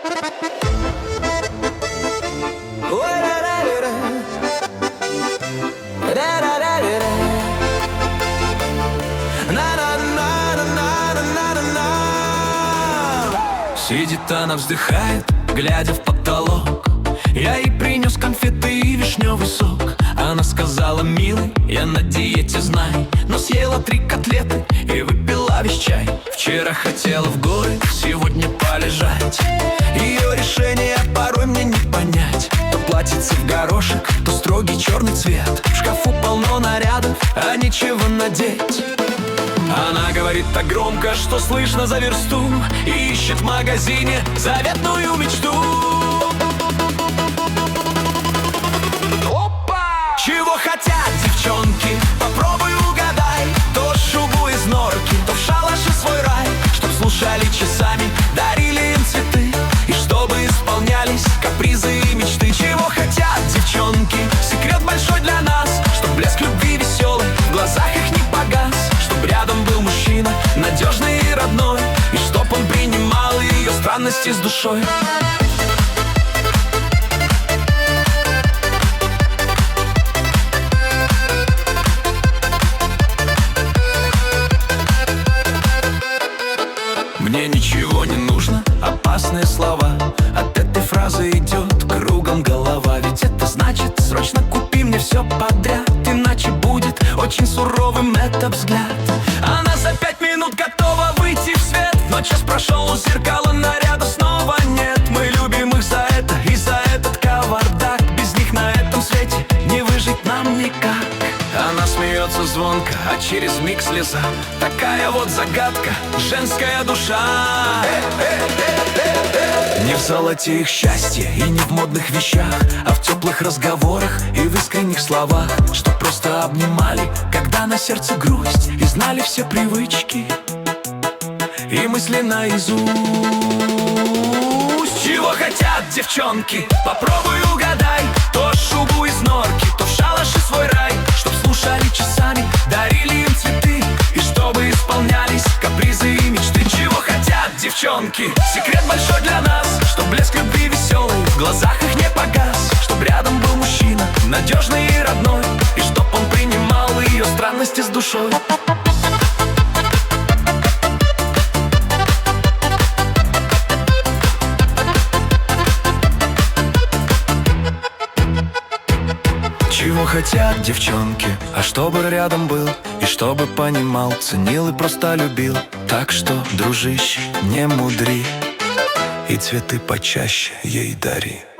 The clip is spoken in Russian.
Сидит она, вздыхает, глядя в потолок. Я ей принес конфеты и вишневый сок. Она сказала: милый, я на диете, знай, но съела 3 котлеты и выпила весь чай. Вчера хотела в горы, сегодня полежать. Ее решение порой мне не понять. То платьице в горошек, то строгий черный цвет. В шкафу полно нарядов, а нечего надеть. Она говорит так громко, что слышно за версту, и ищет в магазине заветную мечту. Опа! Чего хотят девчонки? Попробуй угадай. То шубу из норки, то в шалаше свой рай. Чтоб слушали часами, дарили им цветы, и чтобы исполнялись капризы и мечты. Чего хотят девчонки? Секрет большой для нас, чтоб блеск любви веселый в глазах их не погас. Чтоб рядом был мужчина, надежный и родной, и чтоб он принимал ее странности с душой. Мне ничего не нужно, опасные слова. От этой фразы идет кругом голова. Ведь это значит: срочно купи мне все подряд, иначе будет очень суровым этот взгляд. Она за 5 минут готова выйти в свет, но час прошел, у зеркала наряда снова нет. Мы любим их за это и за этот кавардак. Без них на этом свете не выжить нам никак. Она смеется звонко, а через миг слеза. Такая вот загадка, женская душа. Не в золоте их счастье и не в модных вещах, а в теплых разговорах и в искренних словах. Что просто обнимали, когда на сердце грусть, и знали все привычки и мысли наизусть. Чего хотят девчонки? Попробуй угадай. То шубу из норки, то в шалаше свой рай. Чтоб слушали часами, дарили им цветы, и чтобы исполнялись капризы и мечты. Чего хотят девчонки? Секрет большой для нас, чтоб блеск любви веселый в глазах их не погас. Чтоб рядом был мужчина, надежный и родной, и чтоб он принимал ее странности с душой. Чего хотят девчонки? А чтобы рядом был, и чтобы понимал, ценил и просто любил. Так что, дружище, не мудри, и цветы почаще ей дари.